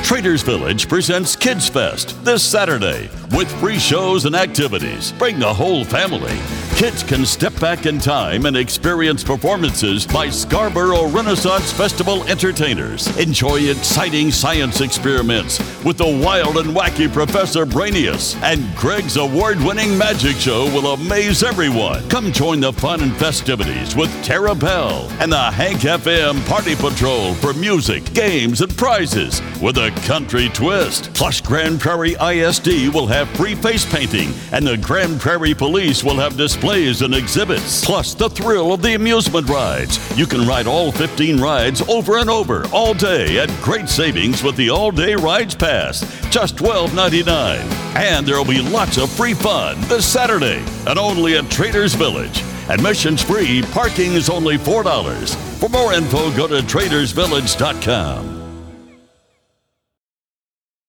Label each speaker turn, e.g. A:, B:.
A: Traders Village presents Kids Fest this Saturday with free shows and activities. Bring the whole family. Kids can step back in time and experience performances by Scarborough Renaissance Festival entertainers. Enjoy exciting science experiments with the wild and wacky Professor Brainius. And Greg's award-winning magic show will amaze everyone. Come join the fun and festivities with Tara Bell and the Hank FM Party Patrol for music, games, and prizes with a country twist. Plus, Grand Prairie ISD will have free face painting, and the Grand Prairie Police will have displays and exhibits. Plus, the thrill of the amusement rides. You can ride all 15 rides over and over all day at great savings with the All-Day Rides Pass, just $12.99. And there will be lots of free fun this Saturday, and only at Traders Village. Admission's free, parking is only $4. For more info, go to tradersvillage.com.